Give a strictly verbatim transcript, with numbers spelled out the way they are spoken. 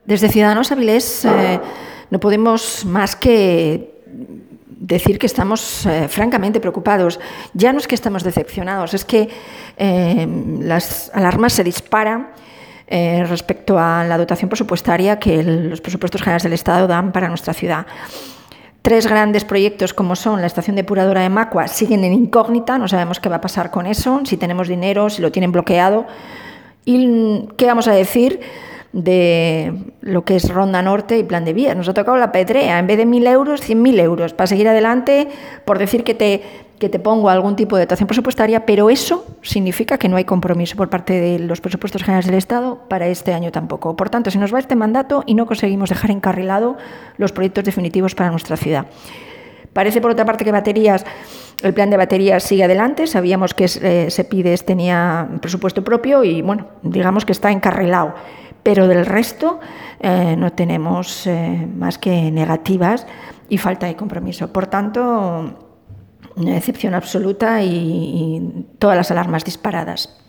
Desde Ciudadanos Avilés eh, no podemos más que decir que estamos eh, francamente preocupados. Ya no es que estamos decepcionados, es que eh, las alarmas se disparan eh, respecto a la dotación presupuestaria que el, los presupuestos generales del Estado dan para nuestra ciudad. Tres grandes proyectos como son la estación depuradora de Macua siguen en incógnita, no sabemos qué va a pasar con eso, si tenemos dinero, si lo tienen bloqueado. ¿Y qué vamos a decir de lo que es Ronda Norte y Plan de Vías? Nos ha tocado la pedrea, en vez de mil euros, cien mil euros, para seguir adelante, por decir que te, que te pongo algún tipo de dotación presupuestaria, pero eso significa que no hay compromiso por parte de los presupuestos generales del Estado para este año tampoco. Por tanto, se nos va este mandato y no conseguimos dejar encarrilado los proyectos definitivos para nuestra ciudad. Parece, por otra parte, que baterías, el plan de baterías sigue adelante. Sabíamos que eh, Sepides tenía presupuesto propio y, bueno, digamos que está encarrilado. Pero del resto eh, no tenemos eh, más que negativas y falta de compromiso. Por tanto, una decepción absoluta y, y todas las alarmas disparadas.